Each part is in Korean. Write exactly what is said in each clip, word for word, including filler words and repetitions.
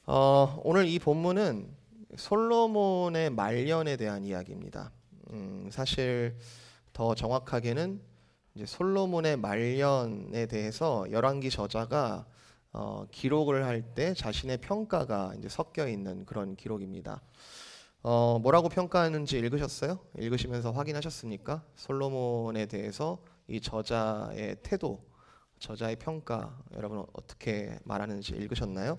어, 오늘 이 본문은 솔로몬의 말년에 대한 이야기입니다. 음, 사실 더 정확하게는 이제 솔로몬의 말년에 대해서 열왕기 저자가 어, 기록을 할 때 자신의 평가가 이제 섞여 있는 그런 기록입니다. 어, 뭐라고 평가하는지 읽으셨어요? 읽으시면서 확인하셨습니까? 솔로몬에 대해서 이 저자의 태도, 저자의 평가, 여러분 어떻게 말하는지 읽으셨나요?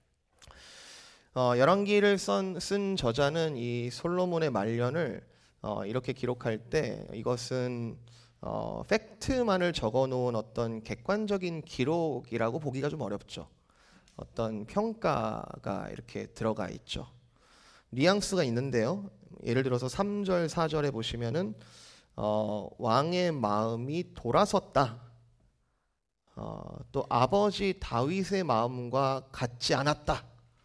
어, 열왕기를 쓴, 쓴 저자는 이 솔로몬의 말년을 어, 이렇게 기록할 때 이것은 어, 팩트만을 적어놓은 어떤 객관적인 기록이라고 보기가 좀 어렵죠. 어떤 평가가 이렇게 들어가 있죠. 뉘앙스가 있는데요. 예를 들어서 삼 절, 사 절에 보시면은 어, 왕의 마음이 돌아섰다. 어, 또 아버지 다윗의 마음과 같지 않았다.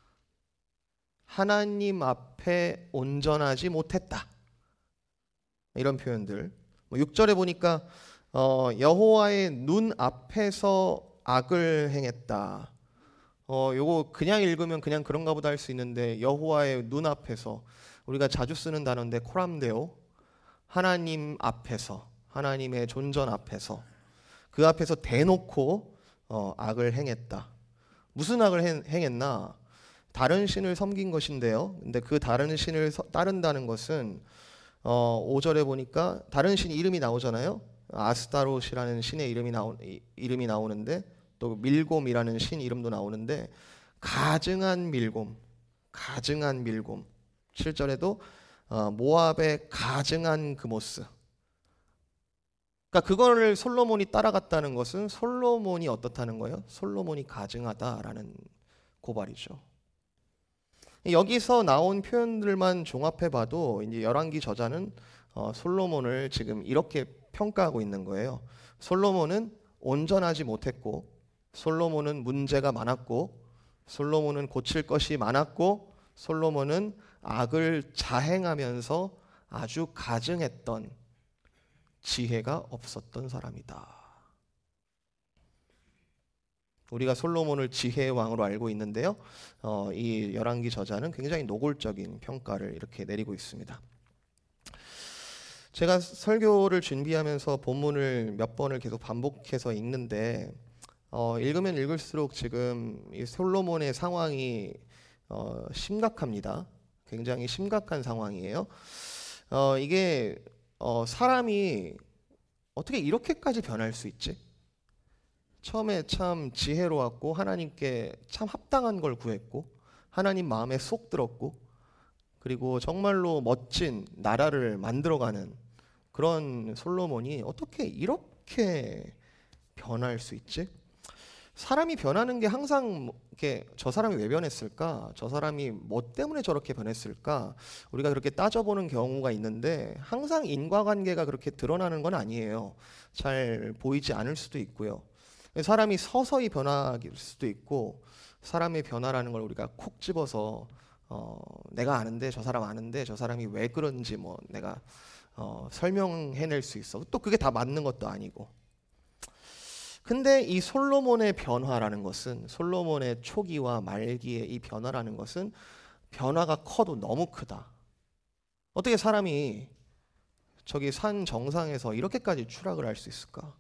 하나님 앞에 온전하지 못했다. 이런 표현들. 육 절에 보니까 어, 여호와의 눈 앞에서 악을 행했다. 어, 요거 그냥 읽으면 그냥 그런가 보다 할 수 있는데 여호와의 눈 앞에서, 우리가 자주 쓰는 단어인데 코람데오, 하나님 앞에서, 하나님의 존전 앞에서, 그 앞에서 대놓고 어, 악을 행했다. 무슨 악을 행했나? 다른 신을 섬긴 것인데요. 근데 그 다른 신을 따른다는 것은 어, 오 절에 보니까 다른 신 이름이 나오잖아요. 아스타롯이라는 신의 이름이 나오 이름이 나오는데, 또 밀곰이라는 신 이름도 나오는데, 가증한 밀곰, 가증한 밀곰. 칠 절에도 어, 모압의 가증한 그모스. 그러니까 그거를 솔로몬이 따라갔다는 것은 솔로몬이 어떻다는 거예요? 솔로몬이 가증하다라는 고발이죠. 여기서 나온 표현들만 종합해봐도 이제 열왕기 저자는 어, 솔로몬을 지금 이렇게 평가하고 있는 거예요. 솔로몬은 온전하지 못했고, 솔로몬은 문제가 많았고, 솔로몬은 고칠 것이 많았고, 솔로몬은 악을 자행하면서 아주 가증했던, 지혜가 없었던 사람이다. 우리가 솔로몬을 지혜의 왕으로 알고 있는데요. 어, 이 열왕기 저자는 굉장히 노골적인 평가를 이렇게 내리고 있습니다. 제가 설교를 준비하면서 본문을 몇 번을 계속 반복해서 읽는데 어, 읽으면 읽을수록 지금 이 솔로몬의 상황이 어, 심각합니다. 굉장히 심각한 상황이에요. 어, 이게 어, 사람이 어떻게 이렇게까지 변할 수 있지? 처음에 참 지혜로웠고 하나님께 참 합당한 걸 구했고 하나님 마음에 쏙 들었고, 그리고 정말로 멋진 나라를 만들어가는 그런 솔로몬이 어떻게 이렇게 변할 수 있지? 사람이 변하는 게 항상 이렇게 저 사람이 왜 변했을까? 저 사람이 뭐 때문에 저렇게 변했을까? 우리가 그렇게 따져보는 경우가 있는데 항상 인과관계가 그렇게 드러나는 건 아니에요. 잘 보이지 않을 수도 있고요. 사람이 서서히 변할 수도 있고, 사람의 변화라는 걸 우리가 콕 집어서 어, 내가 아는데 저 사람 아는데 저 사람이 왜 그런지 뭐 내가 어, 설명해낼 수 있어. 또 그게 다 맞는 것도 아니고. 근데 이 솔로몬의 변화라는 것은, 솔로몬의 초기와 말기의 이 변화라는 것은 변화가 커도 너무 크다. 어떻게 사람이 저기 산 정상에서 이렇게까지 추락을 할 수 있을까?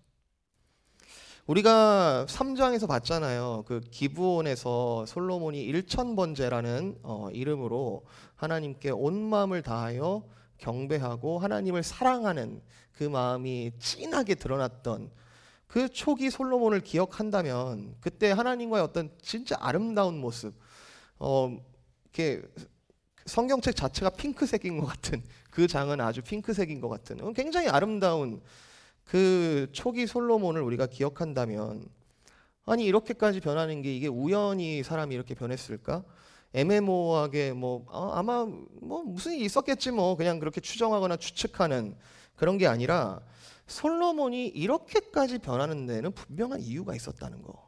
우리가 삼 장에서 봤잖아요. 그 기브온에서 솔로몬이 일천번제라는 어, 이름으로 하나님께 온 마음을 다하여 경배하고 하나님을 사랑하는 그 마음이 진하게 드러났던 그 초기 솔로몬을 기억한다면, 그때 하나님과의 어떤 진짜 아름다운 모습, 어, 이렇게 성경책 자체가 핑크색인 것 같은, 그 장은 아주 핑크색인 것 같은 굉장히 아름다운 그 초기 솔로몬을 우리가 기억한다면, 아니 이렇게까지 변하는 게 이게 우연히 사람이 이렇게 변했을까? 애매모호하게 뭐 어, 아마 뭐 무슨 일이 있었겠지 뭐 그냥 그렇게 추정하거나 추측하는 그런 게 아니라, 솔로몬이 이렇게까지 변하는 데는 분명한 이유가 있었다는 거.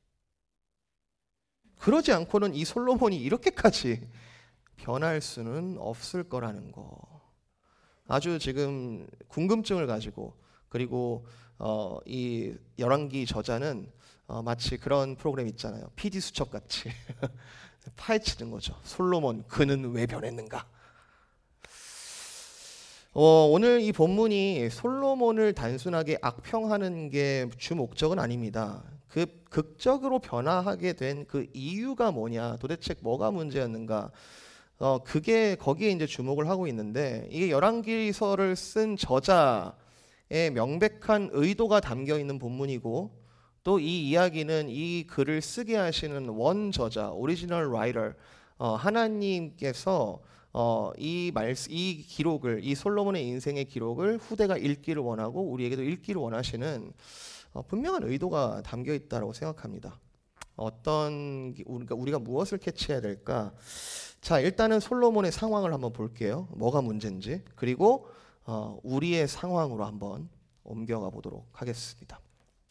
그러지 않고는 이 솔로몬이 이렇게까지 변할 수는 없을 거라는 거. 아주 지금 궁금증을 가지고, 그리고 어, 이 열왕기 저자는 어, 마치 그런 프로그램 있잖아요. 피디 수첩 같이 파헤치는 거죠. 솔로몬 그는 왜 변했는가? 어, 오늘 이 본문이 솔로몬을 단순하게 악평하는 게 주 목적은 아닙니다. 그 극적으로 변화하게 된 그 이유가 뭐냐, 도대체 뭐가 문제였는가, 어, 그게 거기에 이제 주목을 하고 있는데, 이게 열왕기서를 쓴 저자의 명백한 의도가 담겨 있는 본문이고, 또 이 이야기는 이 글을 쓰게 하시는 원 저자, 오리지널 라이터, 어, 하나님께서 어, 이 말, 이 기록을, 이 솔로몬의 인생의 기록을 후대가 읽기를 원하고 우리에게도 읽기를 원하시는 어, 분명한 의도가 담겨 있다고 생각합니다. 어떤 우리가 우리가 무엇을 캐치해야 될까? 자, 일단은 솔로몬의 상황을 한번 볼게요. 뭐가 문제인지. 그리고 어, 우리의 상황으로 한번 옮겨가 보도록 하겠습니다.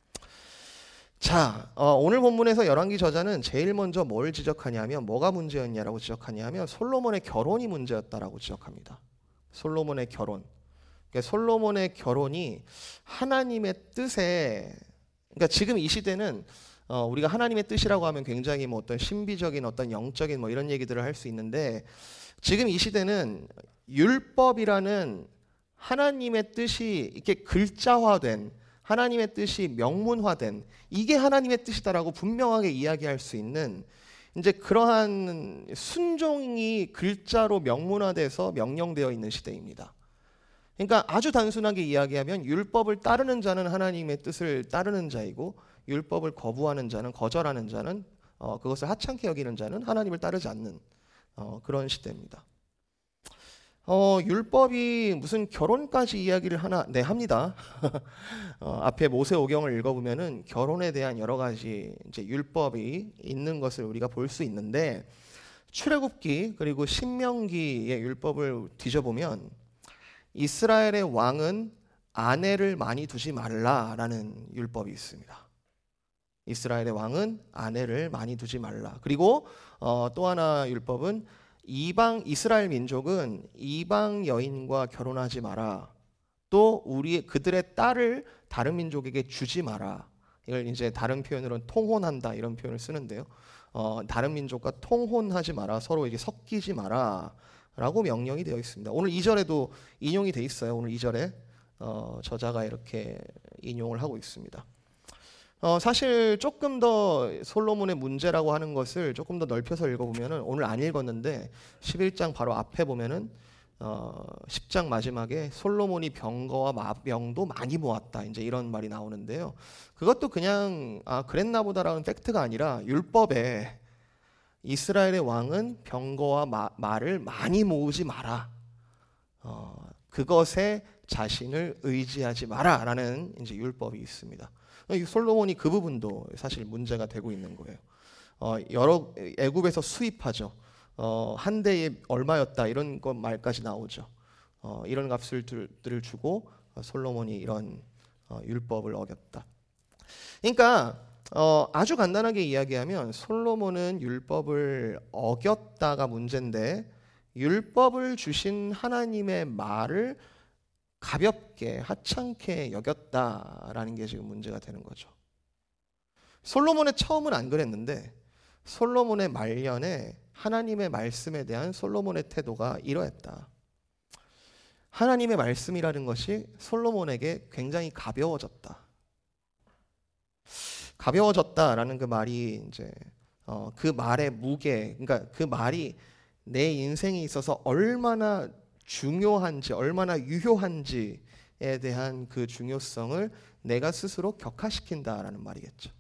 자, 어, 오늘 본문에서 열왕기 저자는 제일 먼저 뭘 지적하냐면, 뭐가 문제였냐라고 지적하냐면 솔로몬의 결혼이 문제였다라고 지적합니다. 솔로몬의 결혼. 그러니까 솔로몬의 결혼이 하나님의 뜻에, 그러니까 지금 이 시대는 어, 우리가 하나님의 뜻이라고 하면 굉장히 뭐 어떤 신비적인 어떤 영적인 뭐 이런 얘기들을 할 수 있는데, 지금 이 시대는 율법이라는 하나님의 뜻이 이렇게 글자화된, 하나님의 뜻이 명문화된, 이게 하나님의 뜻이다라고 분명하게 이야기할 수 있는 이제 그러한 순종이 글자로 명문화돼서 명령되어 있는 시대입니다. 그러니까 아주 단순하게 이야기하면 율법을 따르는 자는 하나님의 뜻을 따르는 자이고, 율법을 거부하는 자는, 거절하는 자는, 어, 그것을 하찮게 여기는 자는 하나님을 따르지 않는 어, 그런 시대입니다. 어, 율법이 무슨 결혼까지 이야기를 하나? 네, 합니다. 어, 앞에 모세오경을 읽어보면은 결혼에 대한 여러 가지 이제 율법이 있는 것을 우리가 볼 수 있는데, 출애굽기 그리고 신명기의 율법을 뒤져보면 이스라엘의 왕은 아내를 많이 두지 말라라는 율법이 있습니다. 이스라엘의 왕은 아내를 많이 두지 말라. 그리고 어, 또 하나 율법은 이방 이스라엘 민족은 이방 여인과 결혼하지 마라. 또 우리 그들의 딸을 다른 민족에게 주지 마라. 이걸 이제 다른 표현으로는 통혼한다 이런 표현을 쓰는데요. 어, 다른 민족과 통혼하지 마라. 서로 이게 섞이지 마라라고 명령이 되어 있습니다. 오늘 이 절에도 인용이 돼 있어요. 오늘 이 절에 어, 저자가 이렇게 인용을 하고 있습니다. 어, 사실 조금 더 솔로몬의 문제라고 하는 것을 조금 더 넓혀서 읽어보면은, 오늘 안 읽었는데 십일 장 바로 앞에 보면은 어, 십 장 마지막에 솔로몬이 병거와 명도 많이 모았다, 이제 이런 말이 나오는데요. 그것도 그냥 아 그랬나 보다라는 팩트가 아니라 율법에 이스라엘의 왕은 병거와 마, 말을 많이 모으지 마라. 어, 그것에 자신을 의지하지 마라라는 이제 율법이 있습니다. 솔로몬이 그 부분도 사실 문제가 되고 있는 거예요. 어, 여러 애굽에서 수입하죠. 어, 한 대에 얼마였다 이런 것 말까지 나오죠. 어, 이런 값들을 주고 솔로몬이 이런 어, 율법을 어겼다. 그러니까 어, 아주 간단하게 이야기하면 솔로몬은 율법을 어겼다가 문제인데, 율법을 주신 하나님의 말을 가볍게 하찮게 여겼다라는 게 지금 문제가 되는 거죠. 솔로몬의 처음은 안 그랬는데 솔로몬의 말년에 하나님의 말씀에 대한 솔로몬의 태도가 이러했다. 하나님의 말씀이라는 것이 솔로몬에게 굉장히 가벼워졌다. 가벼워졌다라는 그 말이 이제 어, 그 말의 무게, 그러니까 그 말이 내 인생에 있어서 얼마나 중요한지, 얼마나 유효한지에 대한 그 중요성을 내가 스스로 격화시킨다라는 말이겠죠.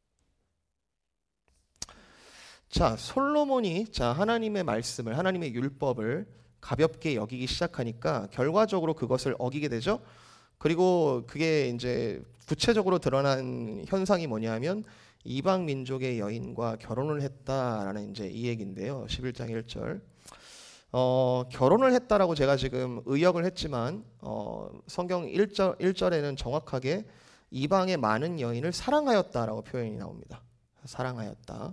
자, 솔로몬이 자 하나님의 말씀을, 하나님의 율법을 가볍게 여기기 시작하니까 결과적으로 그것을 어기게 되죠. 그리고 그게 이제 구체적으로 드러난 현상이 뭐냐면 이방 민족의 여인과 결혼을 했다라는 이제 이 얘기인데요. 십일 장 일 절. 어, 결혼을 했다라고 제가 지금 의역을 했지만 어, 성경 일 절, 일 절에는 정확하게 이방의 많은 여인을 사랑하였다라고 표현이 나옵니다. 사랑하였다.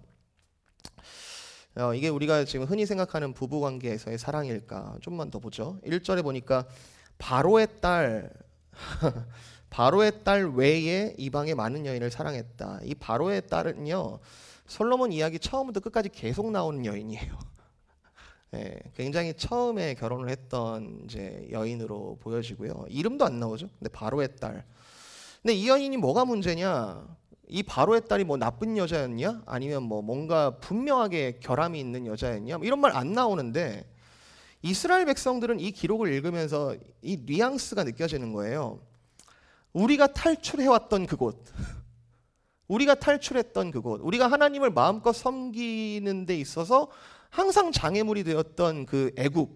어, 이게 우리가 지금 흔히 생각하는 부부관계에서의 사랑일까? 좀만 더 보죠. 일 절에 보니까 바로의 딸 바로의 딸 외에 이방의 많은 여인을 사랑했다. 이 바로의 딸은요, 솔로몬 이야기 처음부터 끝까지 계속 나오는 여인이에요. 예, 굉장히 처음에 결혼을 했던 이제 여인으로 보여지고요. 이름도 안 나오죠. 근데 바로의 딸. 근데 이 여인이 뭐가 문제냐? 이 바로의 딸이 뭐 나쁜 여자였냐? 아니면 뭐 뭔가 분명하게 결함이 있는 여자였냐? 뭐 이런 말 안 나오는데 이스라엘 백성들은 이 기록을 읽으면서 이 뉘앙스가 느껴지는 거예요. 우리가 탈출해왔던 그곳, 우리가 탈출했던 그곳, 우리가 하나님을 마음껏 섬기는 데 있어서 항상 장애물이 되었던 그 애굽,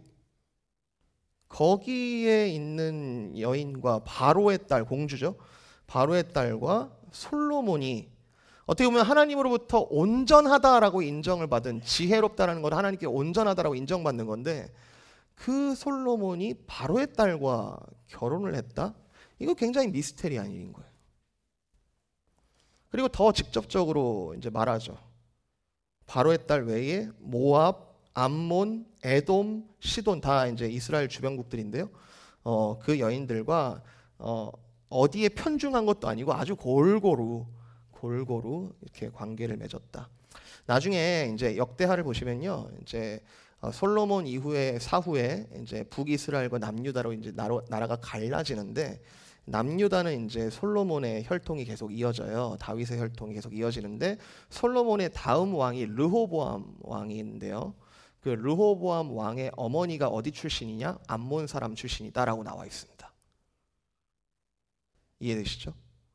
거기에 있는 여인과 바로의 딸, 공주죠. 바로의 딸과 솔로몬이 어떻게 보면 하나님으로부터 온전하다라고 인정을 받은, 지혜롭다라는 건 하나님께 온전하다라고 인정받는 건데, 그 솔로몬이 바로의 딸과 결혼을 했다? 이거 굉장히 미스테리한 일인 거예요. 그리고 더 직접적으로 이제 말하죠. 바로의 딸 외에 모압, 암몬, 에돔, 시돈, 다 이제 이스라엘 주변국들인데요. 어, 그 여인들과 어, 어디에 편중한 것도 아니고 아주 골고루 골고루 이렇게 관계를 맺었다. 나중에 이제 역대하를 보시면요, 이제 솔로몬 이후에 사후에 이제 북이스라엘과 남유다로 이제 나로, 나라가 갈라지는데, 남유다는 이제 솔로몬의 혈통이 계속 이어져요. 다윗의 혈통이 계속 이어지는데, 솔로몬의 다음 왕이 르호보암 왕인데요. 그 르호보암 왕의 어머니가 어디 출신이냐? 암몬 사람 출신이다라고 나와 있습니다. 이해되시죠?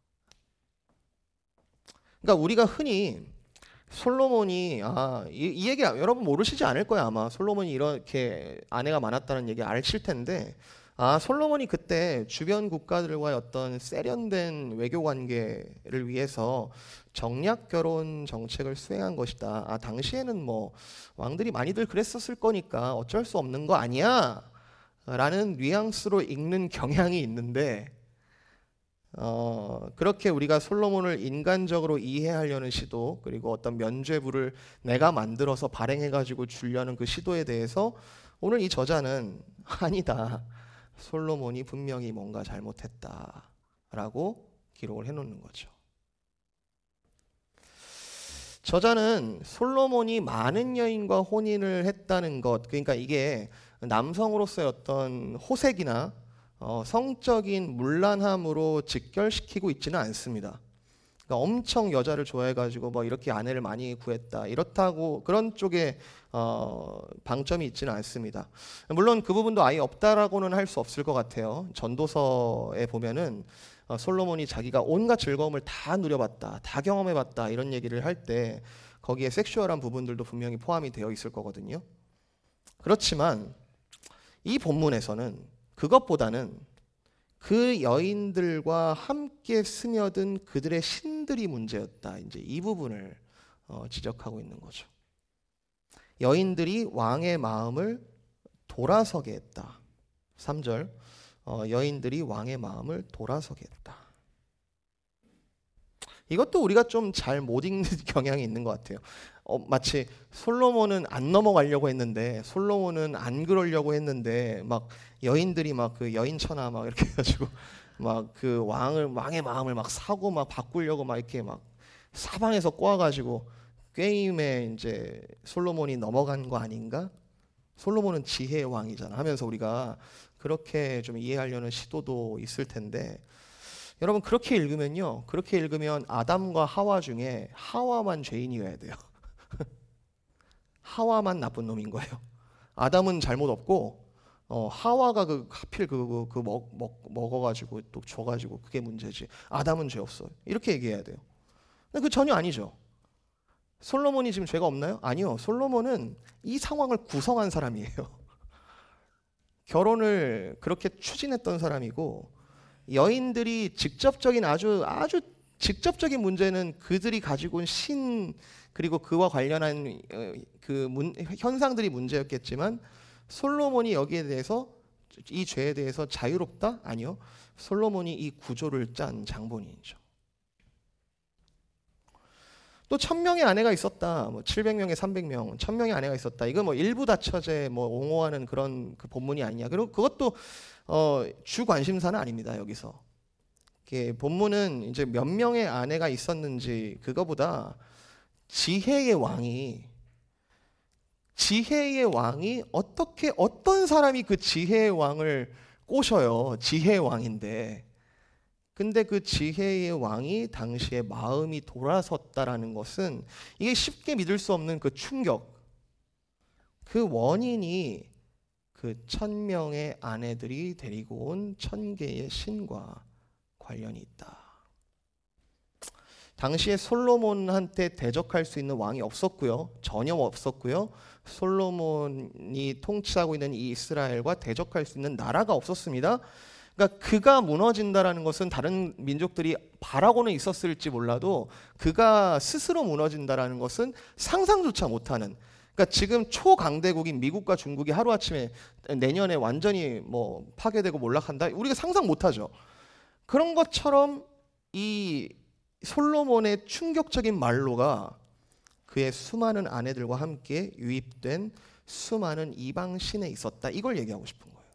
그러니까 우리가 흔히 솔로몬이 아, 이, 이 얘기 여러분 모르시지 않을 거예요. 아마 솔로몬이 이렇게 아내가 많았다는 얘기 아실 텐데, 아, 솔로몬이 그때 주변 국가들과의 어떤 세련된 외교 관계를 위해서 정략 결혼 정책을 수행한 것이다. 아, 당시에는 뭐 왕들이 많이들 그랬었을 거니까 어쩔 수 없는 거 아니야? 라는 뉘앙스로 읽는 경향이 있는데, 어, 그렇게 우리가 솔로몬을 인간적으로 이해하려는 시도, 그리고 어떤 면죄부를 내가 만들어서 발행해가지고 주려는 그 시도에 대해서 오늘 이 저자는 아니다, 솔로몬이 분명히 뭔가 잘못했다라고 기록을 해놓는 거죠. 저자는 솔로몬이 많은 여인과 혼인을 했다는 것, 그러니까 이게 남성으로서의 어떤 호색이나 어, 성적인 문란함으로 직결시키고 있지는 않습니다. 그러니까 엄청 여자를 좋아해가지고 뭐 이렇게 아내를 많이 구했다, 이렇다고 그런 쪽에 어, 방점이 있지는 않습니다. 물론 그 부분도 아예 없다라고는 할 수 없을 것 같아요. 전도서에 보면은 어, 솔로몬이 자기가 온갖 즐거움을 다 누려봤다, 다 경험해봤다, 이런 얘기를 할 때 거기에 섹슈얼한 부분들도 분명히 포함이 되어 있을 거거든요. 그렇지만 이 본문에서는 그것보다는 그 여인들과 함께 스며든 그들의 신들이 문제였다, 이제 이 부분을 어, 지적하고 있는 거죠. 여인들이 왕의 마음을 돌아서게 했다. 삼 절, 어, 여인들이 왕의 마음을 돌아서게 했다. 이것도 우리가 좀 잘 못 읽는 경향이 있는 것 같아요. 어, 마치 솔로몬은 안 넘어가려고 했는데, 솔로몬은 안 그러려고 했는데, 막 여인들이 막 그 여인천하 막 이렇게 해가지고 막 그 왕을 왕의 마음을 막 사고 막 바꾸려고 막 이렇게 막 사방에서 꼬아가지고 게임에 이제 솔로몬이 넘어간 거 아닌가? 솔로몬은 지혜의 왕이잖아 하면서 우리가 그렇게 좀 이해하려는 시도도 있을 텐데, 여러분 그렇게 읽으면요, 그렇게 읽으면 아담과 하와 중에 하와만 죄인이어야 돼요. 하와만 나쁜 놈인 거예요. 아담은 잘못 없고 어, 하와가 그 하필 그, 그 먹, 먹, 먹어가지고 또 줘가지고 그게 문제지. 아담은 죄 없어. 이렇게 얘기해야 돼요. 근데 그 전혀 아니죠. 솔로몬이 지금 죄가 없나요? 아니요. 솔로몬은 이 상황을 구성한 사람이에요. 결혼을 그렇게 추진했던 사람이고, 여인들이 직접적인 아주 아주 직접적인 문제는 그들이 가지고 온 신, 그리고 그와 관련한 그 문, 현상들이 문제였겠지만, 솔로몬이 여기에 대해서, 이 죄에 대해서 자유롭다? 아니요. 솔로몬이 이 구조를 짠 장본인이죠. 또 천 명의 아내가 있었다. 뭐 칠백 명에 삼백 명, 천 명의 아내가 있었다. 이거 뭐 일부 다처제 뭐 옹호하는 그런 그 본문이 아니냐. 그리고 그것도 어, 주 관심사는 아닙니다. 여기서. 이게 본문은 이제 몇 명의 아내가 있었는지 그거보다 지혜의 왕이 지혜의 왕이 어떻게 어떤 사람이 그 지혜의 왕을 꼬셔요. 지혜의 왕인데. 근데 그 지혜의 왕이 당시에 마음이 돌아섰다라는 것은 이게 쉽게 믿을 수 없는 그 충격. 그 원인이 그 천 명의 아내들이 데리고 온 천 개의 신과 관련이 있다. 당시에 솔로몬한테 대적할 수 있는 왕이 없었고요. 전혀 없었고요. 솔로몬이 통치하고 있는 이 이스라엘과 대적할 수 있는 나라가 없었습니다. 그러니까 그가 무너진다라는 것은 다른 민족들이 바라고는 있었을지 몰라도 그가 스스로 무너진다라는 것은 상상조차 못하는. 그러니까 지금 초강대국인 미국과 중국이 하루아침에 내년에 완전히 뭐 파괴되고 몰락한다. 우리가 상상 못하죠. 그런 것처럼 이 솔로몬의 충격적인 말로가 그의 수많은 아내들과 함께 유입된 수많은 이방 신에 있었다. 이걸 얘기하고 싶은 거예요.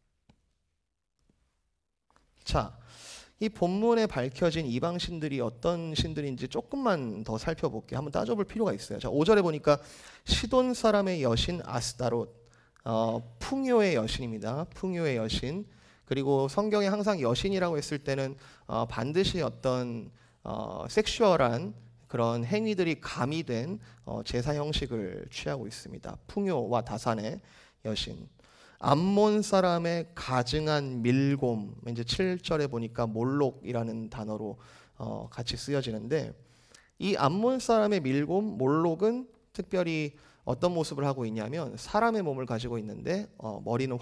자, 이 본문에 밝혀진 이방 신들이 어떤 신들인지 조금만 더 살펴볼게요. 한번 따져볼 필요가 있어요. 자, 오 절에 보니까 시돈 사람의 여신 아스다롯, 어, 풍요의 여신입니다. 풍요의 여신. 그리고 성경에 항상 여신이라고 했을 때는 어, 반드시 어떤 어, 섹슈얼한 그런 행위들이 가미된 어, 제사 형식을 취하고 있습니다. 풍요와 다산의 여신. 암몬 사람의 가증한 밀곰, 이제 칠 절에 보니까 몰록이라는 단어로 어, 같이 쓰여지는데, 이 암몬 사람의 밀곰, 몰록은 특별히 어떤 모습을 하고 있냐면 사람의 몸을 가지고 있는데 어, 머리는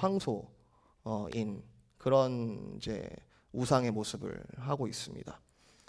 황소인 그런 이제 우상의 모습을 하고 있습니다.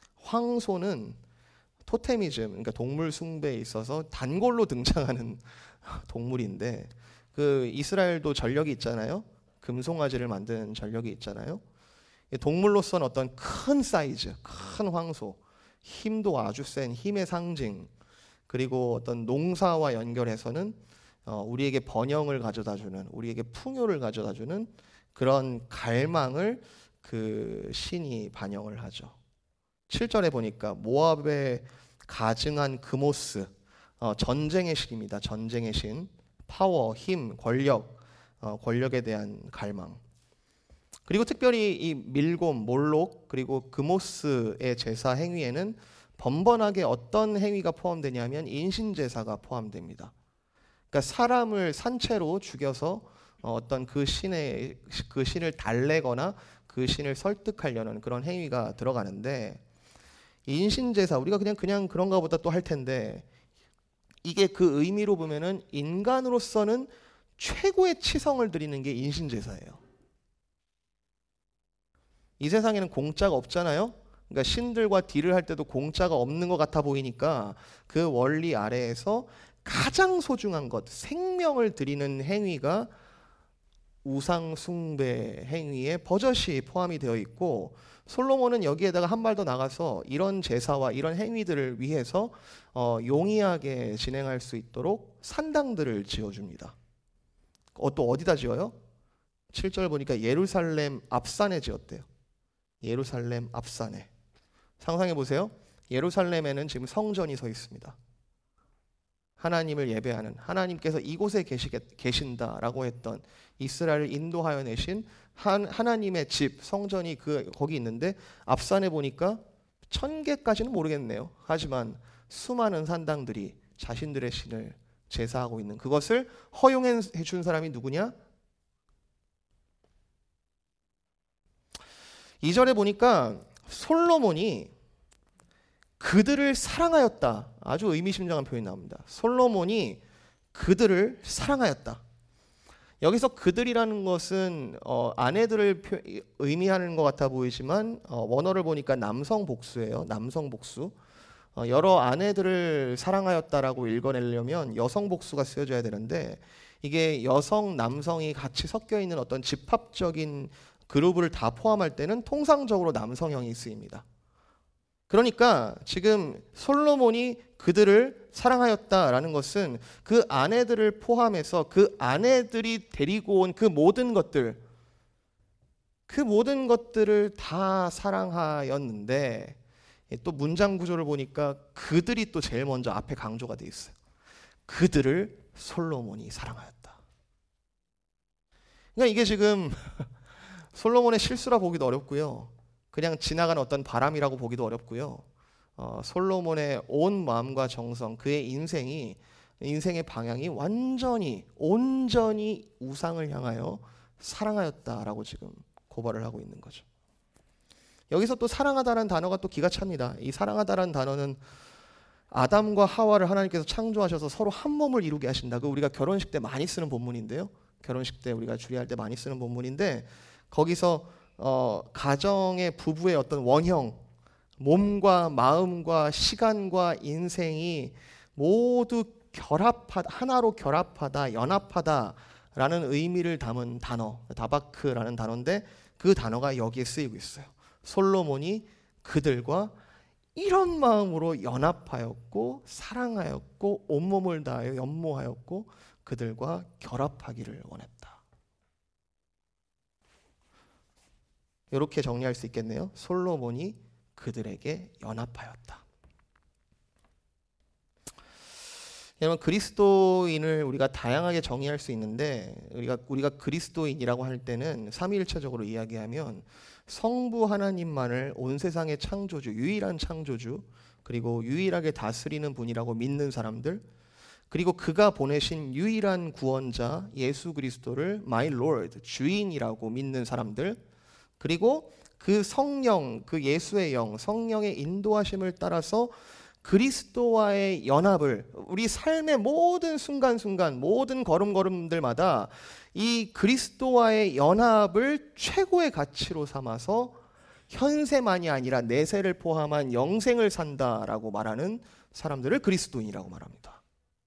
황소는 토테미즘, 그러니까 동물 숭배에 있어서 단골로 등장하는 동물인데, 그 이스라엘도 전력이 있잖아요. 금송아지를 만든 전력이 있잖아요. 동물로서는 어떤 큰 사이즈, 큰 황소, 힘도 아주 센 힘의 상징, 그리고 어떤 농사와 연결해서는 어, 우리에게 번영을 가져다주는, 우리에게 풍요를 가져다주는 그런 갈망을 그 신이 반영을 하죠. 칠 절에 보니까 모압의 가증한 그모스, 어, 전쟁의 신입니다. 전쟁의 신. 파워, 힘, 권력, 어, 권력에 대한 갈망. 그리고 특별히 이 밀곰, 몰록, 그리고 그모스의 제사 행위에는 번번하게 어떤 행위가 포함되냐면 인신제사가 포함됩니다. 그러니까 사람을 산채로 죽여서 어떤 그 신의 그 신을 달래거나 그 신을 설득하려는 그런 행위가 들어가는데, 인신제사, 우리가 그냥 그냥 그런가 보다 또 할 텐데, 이게 그 의미로 보면은 인간으로서는 최고의 치성을 드리는 게 인신제사예요. 이 세상에는 공짜가 없잖아요. 그러니까 신들과 딜을 할 때도 공짜가 없는 것 같아 보이니까 그 원리 아래에서 가장 소중한 것, 생명을 드리는 행위가 우상 숭배 행위에 버젓이 포함이 되어 있고, 솔로몬은 여기에다가 한 발 더 나가서 이런 제사와 이런 행위들을 위해서 어, 용이하게 진행할 수 있도록 산당들을 지어줍니다. 어, 또 어디다 지어요? 칠 절 보니까 예루살렘 앞산에 지었대요. 예루살렘 앞산에. 상상해 보세요. 예루살렘에는 지금 성전이 서 있습니다. 하나님을 예배하는, 하나님께서 이곳에 계시겠, 계신다라고 했던, 이스라엘을 인도하여 내신 한, 하나님의 집, 성전이 그 거기 있는데, 앞산에 보니까 천 개까지는 모르겠네요. 하지만 수많은 산당들이 자신들의 신을 제사하고 있는, 그것을 허용해 준 사람이 누구냐? 이 절에 보니까 솔로몬이 그들을 사랑하였다. 아주 의미심장한 표현이 나옵니다. 솔로몬이 그들을 사랑하였다. 여기서 그들이라는 것은 어, 아내들을 표, 의미하는 것 같아 보이지만 어, 원어를 보니까 남성 복수예요. 남성 복수. 어, 여러 아내들을 사랑하였다라고 읽어내려면 여성 복수가 쓰여져야 되는데, 이게 여성, 남성이 같이 섞여 있는 어떤 집합적인 그룹을 다 포함할 때는 통상적으로 남성형이 쓰입니다. 그러니까 지금 솔로몬이 그들을 사랑하였다라는 것은 그 아내들을 포함해서 그 아내들이 데리고 온 그 모든 것들, 그 모든 것들을 다 사랑하였는데, 또 문장 구조를 보니까 그들이 또 제일 먼저 앞에 강조가 돼 있어요. 그들을 솔로몬이 사랑하였다. 그러니까 이게 지금 솔로몬의 실수라 보기도 어렵고요. 그냥 지나가는 어떤 바람이라고 보기도 어렵고요. 어, 솔로몬의 온 마음과 정성, 그의 인생이 인생의 방향이 완전히 온전히 우상을 향하여 사랑하였다라고 지금 고발을 하고 있는 거죠. 여기서 또 사랑하다라는 단어가 또 기가 찹니다. 이 사랑하다라는 단어는 아담과 하와를 하나님께서 창조하셔서 서로 한 몸을 이루게 하신다. 그 우리가 결혼식 때 많이 쓰는 본문인데요. 결혼식 때 우리가 주례할 때 많이 쓰는 본문인데, 거기서 어, 가정의 부부의 어떤 원형, 몸과 마음과 시간과 인생이 모두 결합하다, 하나로 결합하다, 연합하다라는 의미를 담은 단어, 다바크라는 단어인데, 그 단어가 여기에 쓰이고 있어요. 솔로몬이 그들과 이런 마음으로 연합하였고 사랑하였고 온몸을 다하여 연모하였고 그들과 결합하기를 원했다. 이렇게 정리할 수 있겠네요. 솔로몬이 그들에게 연합하였다. 여러분, 그리스도인을 우리가 다양하게 정의할 수 있는데, 우리가 우리가 그리스도인이라고 할 때는 삼위일체적으로 이야기하면 성부 하나님만을 온 세상의 창조주, 유일한 창조주, 그리고 유일하게 다스리는 분이라고 믿는 사람들, 그리고 그가 보내신 유일한 구원자 예수 그리스도를 My Lord, 주인이라고 믿는 사람들, 그리고 그 성령, 그 예수의 영, 성령의 인도하심을 따라서 그리스도와의 연합을 우리 삶의 모든 순간순간, 모든 걸음걸음들마다 이 그리스도와의 연합을 최고의 가치로 삼아서 현세만이 아니라 내세를 포함한 영생을 산다라고 말하는 사람들을 그리스도인이라고 말합니다.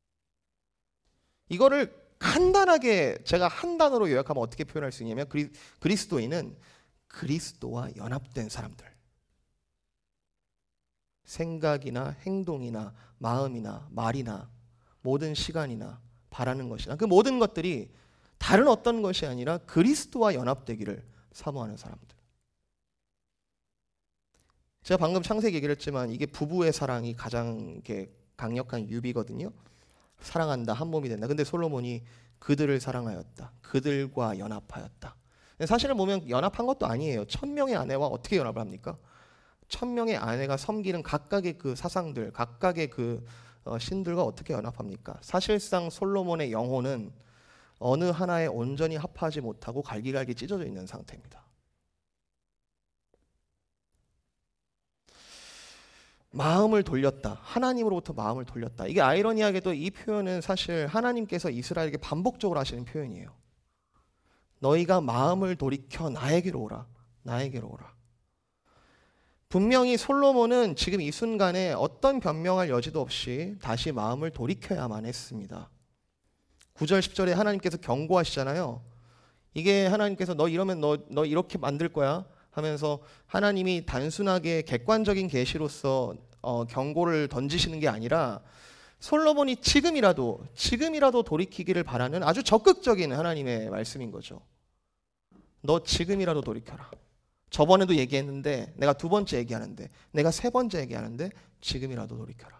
이거를 간단하게 제가 한 단어로 요약하면 어떻게 표현할 수 있냐면, 그리, 그리스도인은 그리스도와 연합된 사람들. 생각이나 행동이나 마음이나 말이나 모든 시간이나 바라는 것이나 그 모든 것들이 다른 어떤 것이 아니라 그리스도와 연합되기를 사모하는 사람들. 제가 방금 창세기 얘기를 했지만 이게 부부의 사랑이 가장 이렇게 강력한 유비거든요. 사랑한다, 한 몸이 된다. 근데 솔로몬이 그들을 사랑하였다. 그들과 연합하였다. 사실은 보면 연합한 것도 아니에요. 천 명의 아내와 어떻게 연합을 합니까? 천 명의 아내가 섬기는 각각의 그 사상들, 각각의 그 신들과 어떻게 연합합니까? 사실상 솔로몬의 영혼은 어느 하나에 온전히 합하지 못하고 갈기갈기 찢어져 있는 상태입니다. 마음을 돌렸다. 하나님으로부터 마음을 돌렸다. 이게 아이러니하게도 이 표현은 사실 하나님께서 이스라엘에게 반복적으로 하시는 표현이에요. 너희가 마음을 돌이켜 나에게로 오라. 나에게로 오라. 분명히 솔로몬은 지금 이 순간에 어떤 변명할 여지도 없이 다시 마음을 돌이켜야만 했습니다. 구 절 십 절에 하나님께서 경고하시잖아요. 이게 하나님께서 너 이러면 너, 너 이렇게 만들 거야 하면서 하나님이 단순하게 객관적인 계시로서 어, 경고를 던지시는 게 아니라 솔로몬이 지금이라도 지금이라도 돌이키기를 바라는 아주 적극적인 하나님의 말씀인 거죠. 너 지금이라도 돌이켜라. 저번에도 얘기했는데, 내가 두 번째 얘기하는데, 내가 세 번째 얘기하는데 지금이라도 돌이켜라.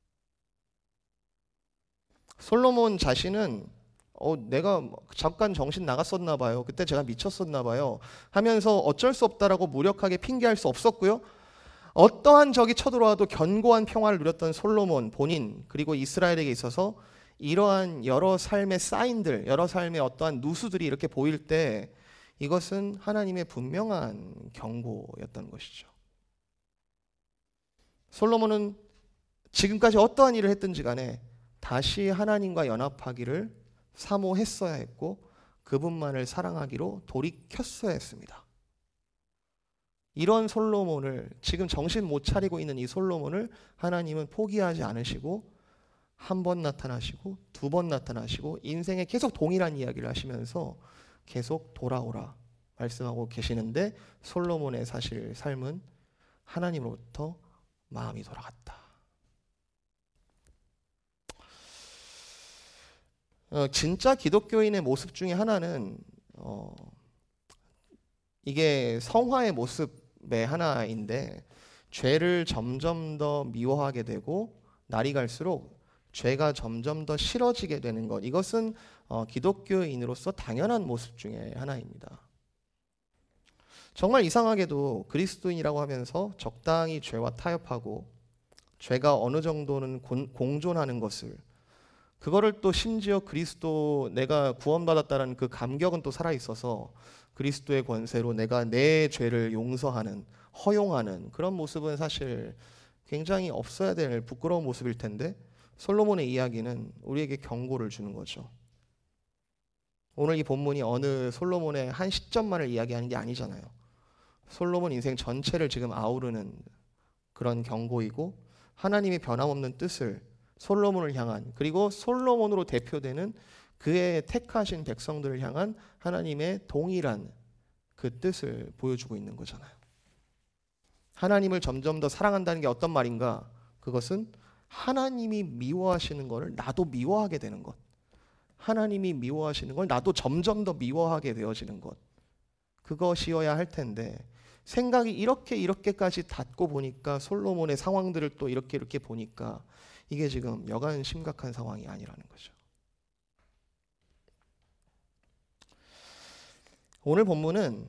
솔로몬 자신은 어, 내가 잠깐 정신 나갔었나 봐요. 그때 제가 미쳤었나 봐요. 하면서 어쩔 수 없다라고 무력하게 핑계할 수 없었고요. 어떠한 적이 쳐들어와도 견고한 평화를 누렸던 솔로몬 본인, 그리고 이스라엘에게 있어서 이러한 여러 삶의 사인들, 여러 삶의 어떠한 누수들이 이렇게 보일 때 이것은 하나님의 분명한 경고였던 것이죠. 솔로몬은 지금까지 어떠한 일을 했든지 간에 다시 하나님과 연합하기를 사모했어야 했고 그분만을 사랑하기로 돌이켰어야 했습니다. 이런 솔로몬을, 지금 정신 못 차리고 있는 이 솔로몬을 하나님은 포기하지 않으시고 한 번 나타나시고 두 번 나타나시고 인생에 계속 동일한 이야기를 하시면서 계속 돌아오라 말씀하고 계시는데, 솔로몬의 사실 삶은 하나님으로부터 마음이 돌아갔다. 어, 진짜 기독교인의 모습 중에 하나는 어, 이게 성화의 모습의 하나인데, 죄를 점점 더 미워하게 되고 날이 갈수록 죄가 점점 더 싫어지게 되는 것, 이것은 어, 기독교인으로서 당연한 모습 중에 하나입니다. 정말 이상하게도 그리스도인이라고 하면서 적당히 죄와 타협하고 죄가 어느 정도는 곤, 공존하는 것을, 그거를 또 심지어 그리스도, 내가 구원받았다는 그 감격은 또 살아있어서 그리스도의 권세로 내가 내 죄를 용서하는, 허용하는 그런 모습은 사실 굉장히 없어야 될 부끄러운 모습일 텐데, 솔로몬의 이야기는 우리에게 경고를 주는 거죠. 오늘 이 본문이 어느 솔로몬의 한 시점만을 이야기하는 게 아니잖아요. 솔로몬 인생 전체를 지금 아우르는 그런 경고이고, 하나님의 변함없는 뜻을 솔로몬을 향한, 그리고 솔로몬으로 대표되는 그의 택하신 백성들을 향한 하나님의 동일한 그 뜻을 보여주고 있는 거잖아요. 하나님을 점점 더 사랑한다는 게 어떤 말인가? 그것은 하나님이 미워하시는 것을 나도 미워하게 되는 것, 하나님이 미워하시는 걸 나도 점점 더 미워하게 되어지는 것, 그것이어야 할 텐데, 생각이 이렇게 이렇게까지 닿고 보니까, 솔로몬의 상황들을 또 이렇게 이렇게 보니까 이게 지금 여간 심각한 상황이 아니라는 거죠. 오늘 본문은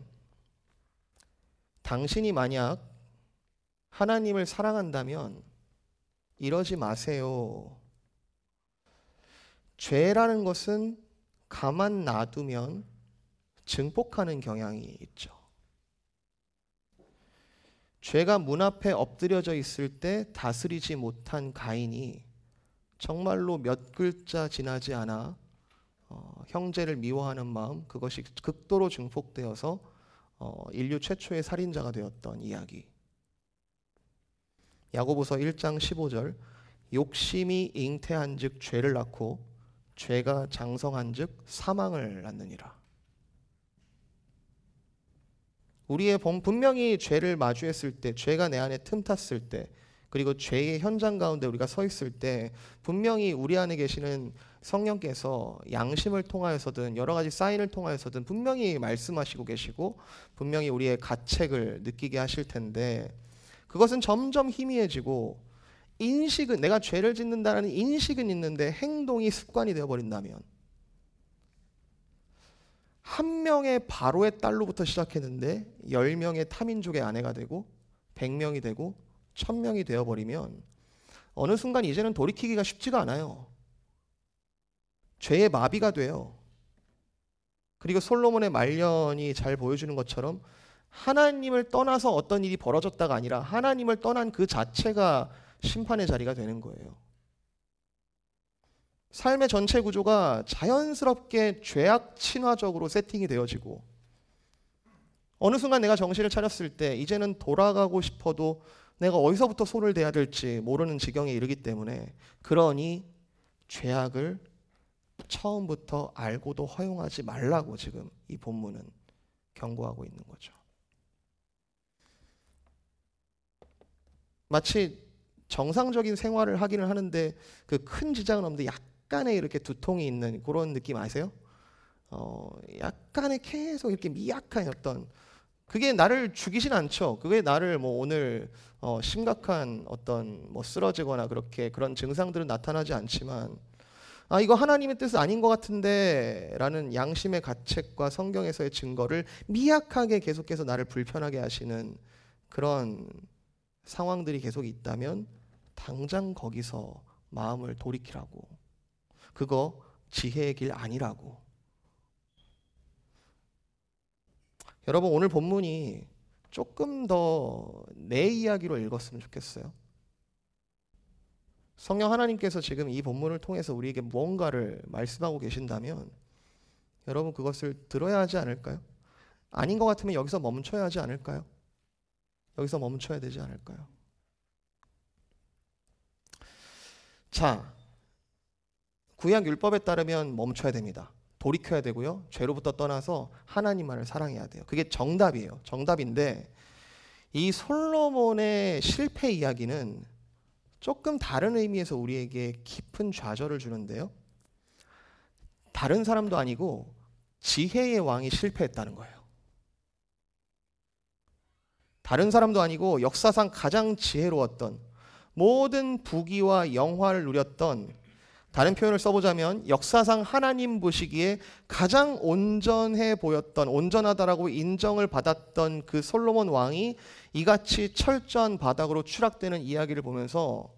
당신이 만약 하나님을 사랑한다면 이러지 마세요. 죄라는 것은 가만 놔두면 증폭하는 경향이 있죠. 죄가 문 앞에 엎드려져 있을 때 다스리지 못한 가인이 정말로 몇 글자 지나지 않아 어, 형제를 미워하는 마음, 그것이 극도로 증폭되어서 어, 인류 최초의 살인자가 되었던 이야기. 야고보서 일 장 십오 절, 욕심이 잉태한즉 죄를 낳고 죄가 장성한즉 사망을 낳느니라. 우리의 본 분명히 죄를 마주했을 때, 죄가 내 안에 틈탔을 때, 그리고 죄의 현장 가운데 우리가 서 있을 때 분명히 우리 안에 계시는 성령께서 양심을 통하여서든 여러 가지 사인을 통하여서든 분명히 말씀하시고 계시고 분명히 우리의 가책을 느끼게 하실 텐데, 그것은 점점 희미해지고 인식은, 내가 죄를 짓는다는 인식은 있는데 행동이 습관이 되어버린다면, 한 명의 바로의 딸로부터 시작했는데 열 명의 타민족의 아내가 되고 백 명이 되고 천 명이 되어버리면 어느 순간 이제는 돌이키기가 쉽지가 않아요. 죄의 마비가 돼요. 그리고 솔로몬의 말년이 잘 보여주는 것처럼 하나님을 떠나서 어떤 일이 벌어졌다가 아니라 하나님을 떠난 그 자체가 심판의 자리가 되는 거예요. 삶의 전체 구조가 자연스럽게 죄악 친화적으로 세팅이 되어지고, 어느 순간 내가 정신을 차렸을 때 이제는 돌아가고 싶어도 내가 어디서부터 손을 대야 될지 모르는 지경에 이르기 때문에, 그러니 죄악을 처음부터 알고도 허용하지 말라고 지금 이 본문은 경고하고 있는 거죠. 마치 정상적인 생활을 하기는 하는데 그 큰 지장은 없는데 약간의 이렇게 두통이 있는 그런 느낌 아세요? 어, 약간의 계속 이렇게 미약한 어떤, 그게 나를 죽이진 않죠. 그게 나를 뭐 오늘 어, 심각한 어떤 뭐 쓰러지거나 그렇게 그런 증상들은 나타나지 않지만, 아 이거 하나님의 뜻은 아닌 것 같은데 라는 양심의 가책과 성경에서의 증거를 미약하게 계속해서 나를 불편하게 하시는 그런 상황들이 계속 있다면 당장 거기서 마음을 돌이키라고. 그거 지혜의 길 아니라고. 여러분, 오늘 본문이 조금 더 내 이야기로 읽었으면 좋겠어요. 성령 하나님께서 지금 이 본문을 통해서 우리에게 무언가를 말씀하고 계신다면 여러분 그것을 들어야 하지 않을까요? 아닌 것 같으면 여기서 멈춰야 하지 않을까요? 여기서 멈춰야 되지 않을까요? 자, 구약 율법에 따르면 멈춰야 됩니다. 돌이켜야 되고요. 죄로부터 떠나서 하나님만을 사랑해야 돼요. 그게 정답이에요. 정답인데 이 솔로몬의 실패 이야기는 조금 다른 의미에서 우리에게 깊은 좌절을 주는데요. 다른 사람도 아니고 지혜의 왕이 실패했다는 거예요. 다른 사람도 아니고 역사상 가장 지혜로웠던, 모든 부귀와 영화를 누렸던, 다른 표현을 써보자면 역사상 하나님 보시기에 가장 온전해 보였던, 온전하다라고 인정을 받았던 그 솔로몬 왕이 이같이 철저한 바닥으로 추락되는 이야기를 보면서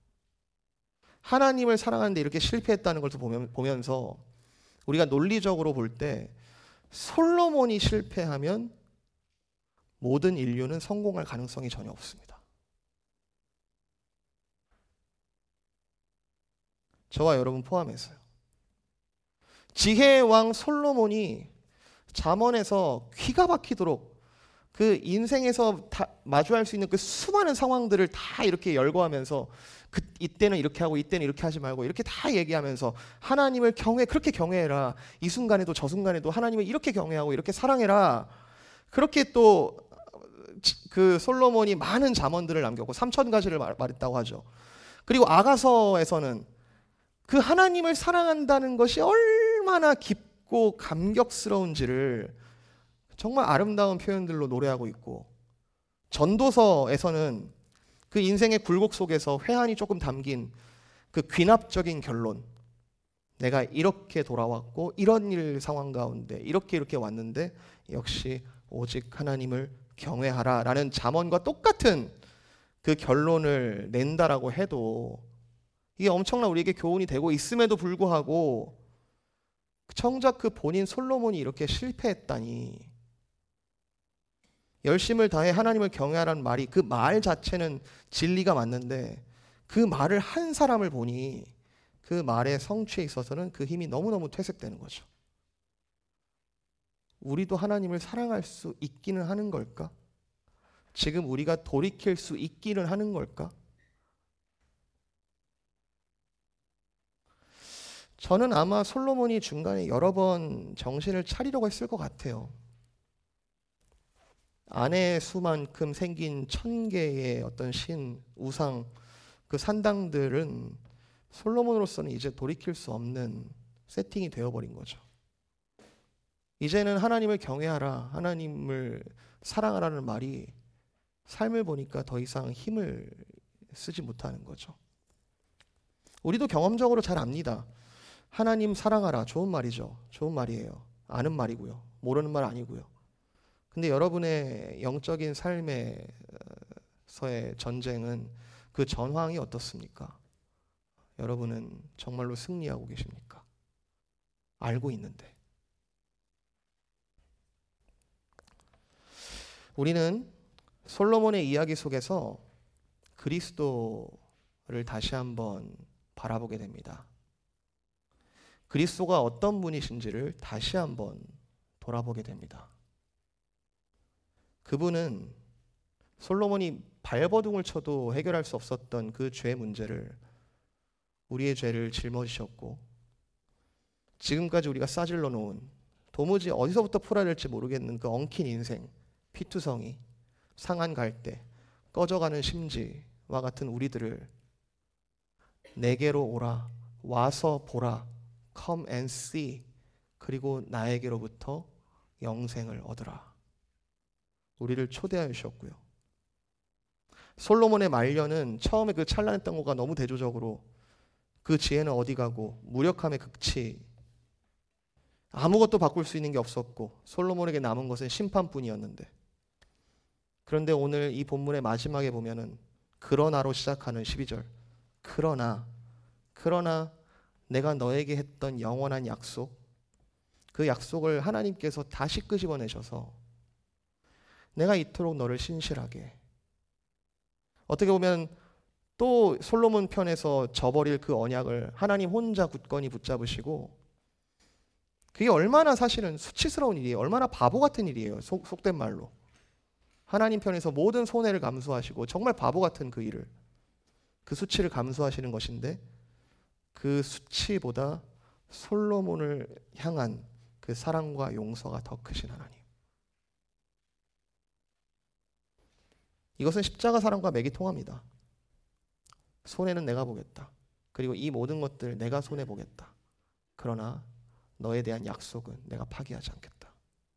하나님을 사랑하는데 이렇게 실패했다는 걸 보면서 우리가 논리적으로 볼 때 솔로몬이 실패하면 모든 인류는 성공할 가능성이 전혀 없습니다. 저와 여러분 포함해서요. 지혜의 왕 솔로몬이 잠언에서 귀가 박히도록 그 인생에서 다 마주할 수 있는 그 수많은 상황들을 다 이렇게 열거하면서 그 이때는 이렇게 하고 이때는 이렇게 하지 말고 이렇게 다 얘기하면서 하나님을 경외, 그렇게 경외해라. 이 순간에도 저 순간에도 하나님을 이렇게 경외하고 이렇게 사랑해라. 그렇게 또 그 솔로몬이 많은 잠언들을 남겼고 삼천 가지를 말했다고 하죠. 그리고 아가서에서는 그 하나님을 사랑한다는 것이 얼마나 깊고 감격스러운지를 정말 아름다운 표현들로 노래하고 있고, 전도서에서는 그 인생의 굴곡 속에서 회한이 조금 담긴 그 귀납적인 결론, 내가 이렇게 돌아왔고 이런 일 상황 가운데 이렇게 이렇게 왔는데 역시 오직 하나님을 경외하라 라는 잠언과 똑같은 그 결론을 낸다라고 해도 이게 엄청난 우리에게 교훈이 되고 있음에도 불구하고 정작 그 본인 솔로몬이 이렇게 실패했다니, 열심을 다해 하나님을 경외하라는 말이, 그 말 자체는 진리가 맞는데 그 말을 한 사람을 보니 그 말의 성취에 있어서는 그 힘이 너무너무 퇴색되는 거죠. 우리도 하나님을 사랑할 수 있기는 하는 걸까? 지금 우리가 돌이킬 수 있기는 하는 걸까? 저는 아마 솔로몬이 중간에 여러 번 정신을 차리려고 했을 것 같아요. 아내의 수만큼 생긴 천 개의 어떤 신, 우상, 그 산당들은 솔로몬으로서는 이제 돌이킬 수 없는 세팅이 되어버린 거죠. 이제는 하나님을 경외하라, 하나님을 사랑하라는 말이 삶을 보니까 더 이상 힘을 쓰지 못하는 거죠. 우리도 경험적으로 잘 압니다. 하나님 사랑하라, 좋은 말이죠. 좋은 말이에요. 아는 말이고요. 모르는 말 아니고요. 근데 여러분의 영적인 삶에서의 전쟁은, 그 전황이 어떻습니까? 여러분은 정말로 승리하고 계십니까? 알고 있는데. 우리는 솔로몬의 이야기 속에서 그리스도를 다시 한번 바라보게 됩니다. 그리스도가 어떤 분이신지를 다시 한번 돌아보게 됩니다. 그분은 솔로몬이 발버둥을 쳐도 해결할 수 없었던 그 죄 문제를, 우리의 죄를 짊어지셨고, 지금까지 우리가 싸질러 놓은 도무지 어디서부터 풀어야 될지 모르겠는 그 엉킨 인생, 피투성이, 상한 갈대, 꺼져가는 심지와 같은 우리들을 내게로 오라, 와서 보라, come and see, 그리고 나에게로부터 영생을 얻으라. 우리를 초대하여 주셨고요. 솔로몬의 말년은 처음에 그 찬란했던 것과 너무 대조적으로 그 지혜는 어디 가고 무력함의 극치, 아무것도 바꿀 수 있는 게 없었고 솔로몬에게 남은 것은 심판뿐이었는데, 그런데 오늘 이 본문의 마지막에 보면은 그러나로 시작하는 십이 절, 그러나 그러나 내가 너에게 했던 영원한 약속, 그 약속을 하나님께서 다시 끄집어내셔서 내가 이토록 너를 신실하게, 어떻게 보면 또 솔로몬 편에서 저버릴 그 언약을 하나님 혼자 굳건히 붙잡으시고, 그게 얼마나 사실은 수치스러운 일이에요. 얼마나 바보 같은 일이에요. 속, 속된 말로. 하나님 편에서 모든 손해를 감수하시고 정말 바보 같은 그 일을, 그 수치를 감수하시는 것인데, 그 수치보다 솔로몬을 향한 그 사랑과 용서가 더 크신 하나님. 이것은 십자가 사랑과 맥이 통합니다. 손해는 내가 보겠다. 그리고 이 모든 것들 내가 손해 보겠다. 그러나 너에 대한 약속은 내가 파기하지 않겠다.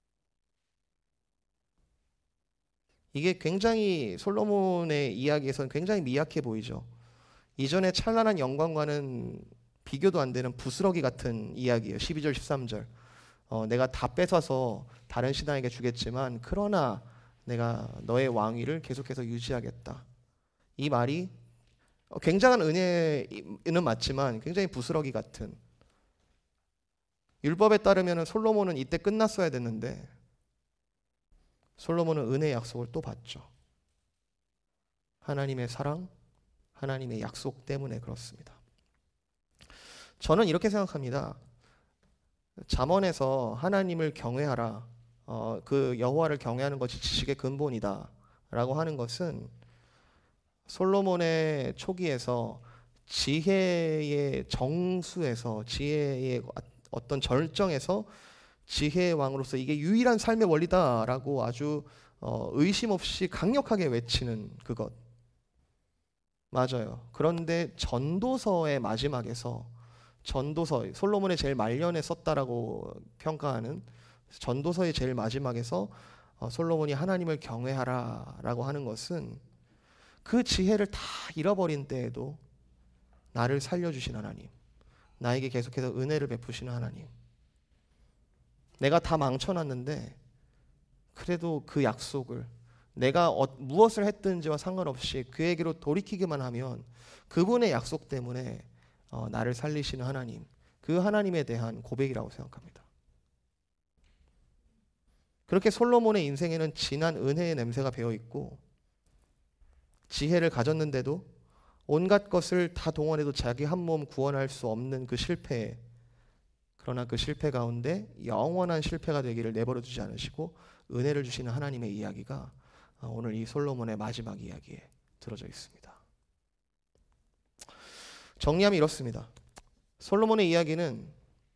이게 굉장히 솔로몬의 이야기에서는 굉장히 미약해 보이죠. 이전의 찬란한 영광과는 비교도 안 되는 부스러기 같은 이야기예요. 십이 절 십삼 절. 어, 내가 다 뺏어서 다른 신하에게 주겠지만 그러나 내가 너의 왕위를 계속해서 유지하겠다. 이 말이 굉장한 은혜는 맞지만 굉장히 부스러기 같은, 율법에 따르면 솔로몬은 이때 끝났어야 됐는데 솔로몬은 은혜의 약속을 또 받죠. 하나님의 사랑, 하나님의 약속 때문에 그렇습니다. 저는 이렇게 생각합니다. 잠언에서 하나님을 경외하라, 어, 그 여호와를 경외하는 것이 지식의 근본이다 라고 하는 것은 솔로몬의 초기에서 지혜의 정수에서, 지혜의 어떤 절정에서 지혜의 왕으로서 이게 유일한 삶의 원리다라고 아주 어, 의심 없이 강력하게 외치는 그것 맞아요. 그런데 전도서의 마지막에서, 전도서 솔로몬의 제일 말년에 썼다라고 평가하는 전도서의 제일 마지막에서 어, 솔로몬이 하나님을 경외하라라고 하는 것은 그 지혜를 다 잃어버린 때에도 나를 살려주신 하나님, 나에게 계속해서 은혜를 베푸시는 하나님, 내가 다 망쳐놨는데 그래도 그 약속을 내가 어, 무엇을 했든지와 상관없이 그에게로 돌이키기만 하면 그분의 약속 때문에 어, 나를 살리시는 하나님, 그 하나님에 대한 고백이라고 생각합니다. 그렇게 솔로몬의 인생에는 진한 은혜의 냄새가 배어있고 지혜를 가졌는데도 온갖 것을 다 동원해도 자기 한 몸 구원할 수 없는 그 실패에, 그러나 그 실패 가운데 영원한 실패가 되기를 내버려 두지 않으시고 은혜를 주시는 하나님의 이야기가 오늘 이 솔로몬의 마지막 이야기에 들어져 있습니다. 정리하면 이렇습니다. 솔로몬의 이야기는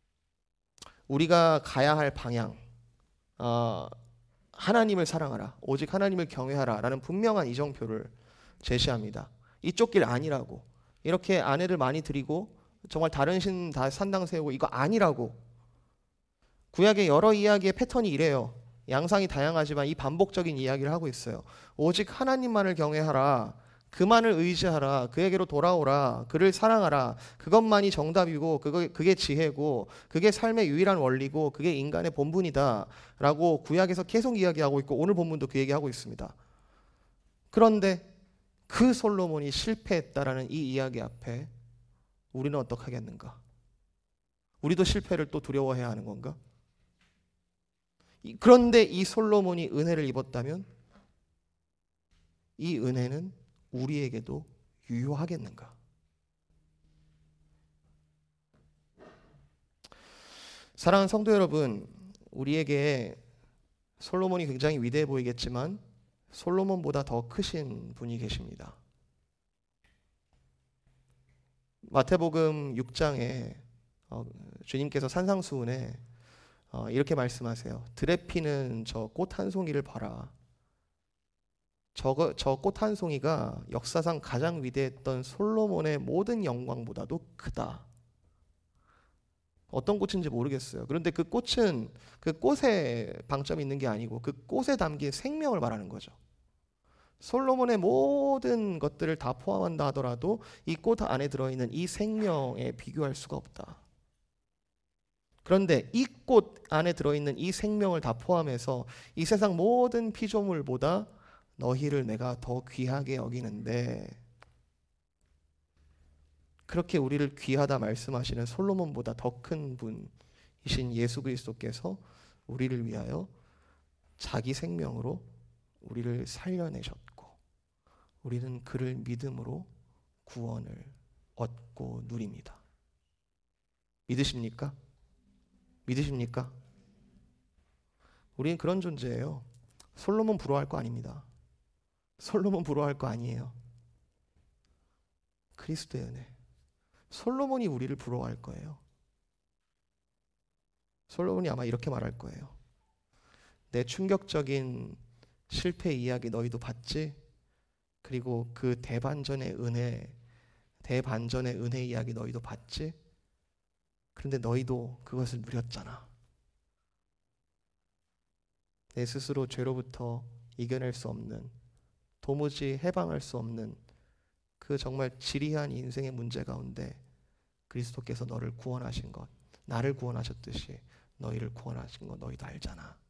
우리가 가야 할 방향, 어, 하나님을 사랑하라, 오직 하나님을 경외하라 라는 분명한 이정표를 제시합니다. 이쪽 길 아니라고, 이렇게 아내를 많이 드리고 정말 다른 신 다 산당 세우고 이거 아니라고. 구약의 여러 이야기의 패턴이 이래요. 양상이 다양하지만 이 반복적인 이야기를 하고 있어요. 오직 하나님만을 경외하라, 그만을 의지하라, 그에게로 돌아오라, 그를 사랑하라, 그것만이 정답이고 그거, 그게 지혜고 그게 삶의 유일한 원리고 그게 인간의 본분이다 라고 구약에서 계속 이야기하고 있고 오늘 본문도 그 얘기하고 있습니다. 그런데 그 솔로몬이 실패했다라는 이 이야기 앞에 우리는 어떻게 하겠는가? 우리도 실패를 또 두려워해야 하는 건가? 그런데 이 솔로몬이 은혜를 입었다면 이 은혜는 우리에게도 유효하겠는가? 사랑하는 성도 여러분, 우리에게 솔로몬이 굉장히 위대해 보이겠지만 솔로몬보다 더 크신 분이 계십니다. 마태복음 육 장에 어, 주님께서 산상수훈에 어, 이렇게 말씀하세요. 들에 피는 저 꽃 한 송이를 봐라. 저거, 저 꽃 한 송이가 역사상 가장 위대했던 솔로몬의 모든 영광보다도 크다. 어떤 꽃인지 모르겠어요. 그런데 그 꽃은 그 꽃에 방점이 있는 게 아니고 그 꽃에 담긴 생명을 말하는 거죠. 솔로몬의 모든 것들을 다 포함한다 하더라도 이 꽃 안에 들어있는 이 생명에 비교할 수가 없다. 그런데 이 꽃 안에 들어있는 이 생명을 다 포함해서 이 세상 모든 피조물보다 너희를 내가 더 귀하게 여기는데, 그렇게 우리를 귀하다 말씀하시는 솔로몬보다 더 큰 분이신 예수 그리스도께서 우리를 위하여 자기 생명으로 우리를 살려내셨고 우리는 그를 믿음으로 구원을 얻고 누립니다. 믿으십니까? 믿으십니까? 우리는 그런 존재예요. 솔로몬 부러워할 거 아닙니다. 솔로몬 부러워할 거 아니에요. 그리스도의 은혜. 솔로몬이 우리를 부러워할 거예요. 솔로몬이 아마 이렇게 말할 거예요. 내 충격적인 실패 이야기 너희도 봤지? 그리고 그 대반전의 은혜, 대반전의 은혜 이야기 너희도 봤지? 그런데 너희도 그것을 누렸잖아. 내 스스로 죄로부터 이겨낼 수 없는, 도무지 해방할 수 없는 그 정말 지리한 인생의 문제 가운데 그리스도께서 너를 구원하신 것, 나를 구원하셨듯이 너희를 구원하신 것 너희도 알잖아.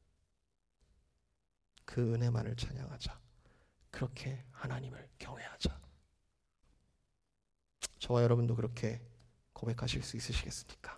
그 은혜만을 찬양하자. 그렇게 하나님을 경외하자. 저와 여러분도 그렇게 고백하실 수 있으시겠습니까?